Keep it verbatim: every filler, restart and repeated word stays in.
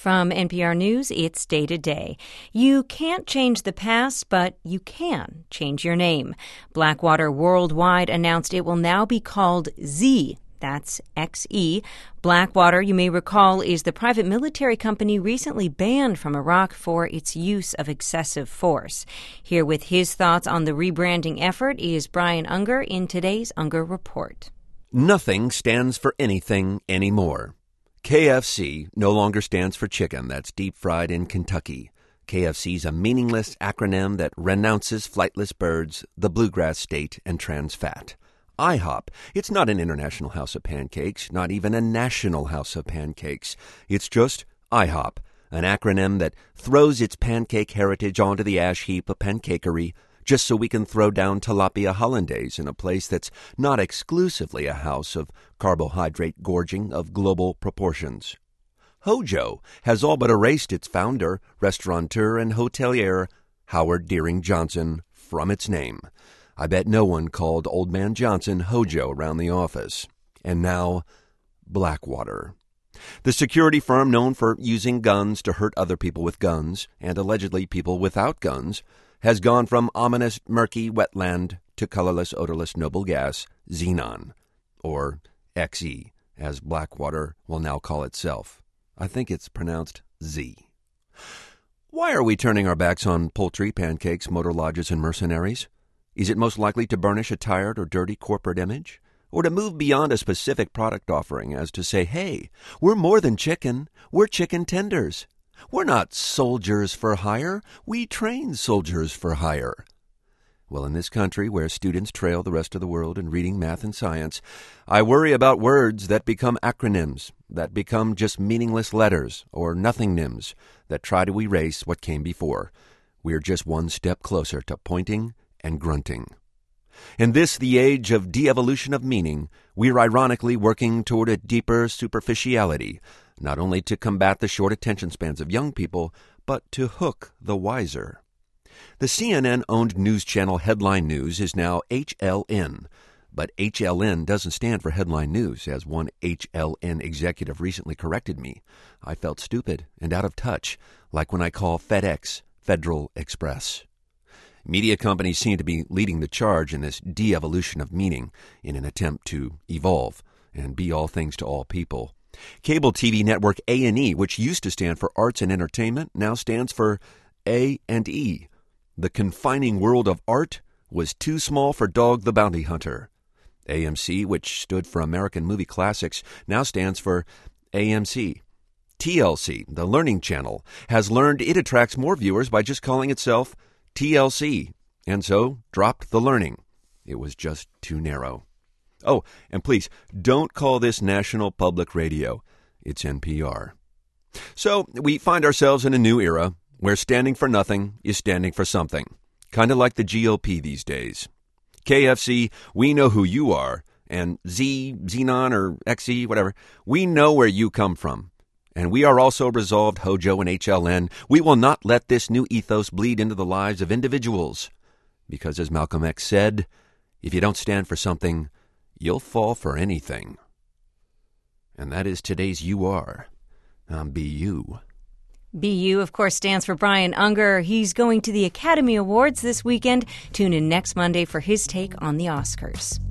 From N P R News, it's Day to Day. You can't change the past, but you can change your name. Blackwater Worldwide announced it will now be called Z. That's X E. Blackwater, you may recall, is the private military company recently banned from Iraq for its use of excessive force. Here with his thoughts on the rebranding effort is Brian Unger in today's Unger Report. Nothing stands for anything anymore. K F C no longer stands for chicken that's deep-fried in Kentucky. K F C's a meaningless acronym that renounces flightless birds, the bluegrass state, and trans fat. I hop, it's not an international house of pancakes, not even a national house of pancakes. It's just I hop, an acronym that throws its pancake heritage onto the ash heap of pancakery just so we can throw down tilapia hollandaise in a place that's not exclusively a house of carbohydrate gorging of global proportions. Hojo has all but erased its founder, restaurateur, and hotelier, Howard Deering Johnson, from its name. I bet no one called Old Man Johnson Hojo around the office. And now, Blackwater. The security firm known for using guns to hurt other people with guns, and allegedly people without guns, has gone from ominous, murky wetland to colorless, odorless noble gas, xenon, or X E, as Blackwater will now call itself. I think it's pronounced Z. Why are we turning our backs on poultry, pancakes, motor lodges, and mercenaries? Is it most likely to burnish a tired or dirty corporate image? Or to move beyond a specific product offering as to say, hey, we're more than chicken, we're chicken tenders. We're not soldiers for hire, we train soldiers for hire. Well, in this country where students trail the rest of the world in reading, math, and science, I worry about words that become acronyms, that become just meaningless letters or nothingnyms that try to erase what came before. We're just one step closer to pointing and grunting. In this, the age of de-evolution of meaning, we're ironically working toward a deeper superficiality, not only to combat the short attention spans of young people, but to hook the wiser. The C N N-owned news channel Headline News is now H L N, but H L N doesn't stand for Headline News, as one H L N executive recently corrected me. I felt stupid and out of touch, like when I call FedEx Federal Express. Media companies seem to be leading the charge in this de-evolution of meaning in an attempt to evolve and be all things to all people. Cable T V network A and E, which used to stand for Arts and Entertainment, now stands for A and E. The confining world of art was too small for Dog the Bounty Hunter. A M C, which stood for American Movie Classics, now stands for A M C. T L C, the Learning Channel, has learned it attracts more viewers by just calling itself T L C, and so dropped the learning. It was just too narrow. Oh, and please, don't call this National Public Radio. It's N P R. So, we find ourselves in a new era where standing for nothing is standing for something. Kind of like the G O P these days. K F C, we know who you are, and Z, Xenon, or X E, whatever, we know where you come from. And we are also resolved, Hojo and H L N, we will not let this new ethos bleed into the lives of individuals. Because as Malcolm X said, if you don't stand for something, you'll fall for anything. And that is today's You Are. I'm B U. B U, of course, stands for Brian Unger. He's going to the Academy Awards this weekend. Tune in next Monday for his take on the Oscars.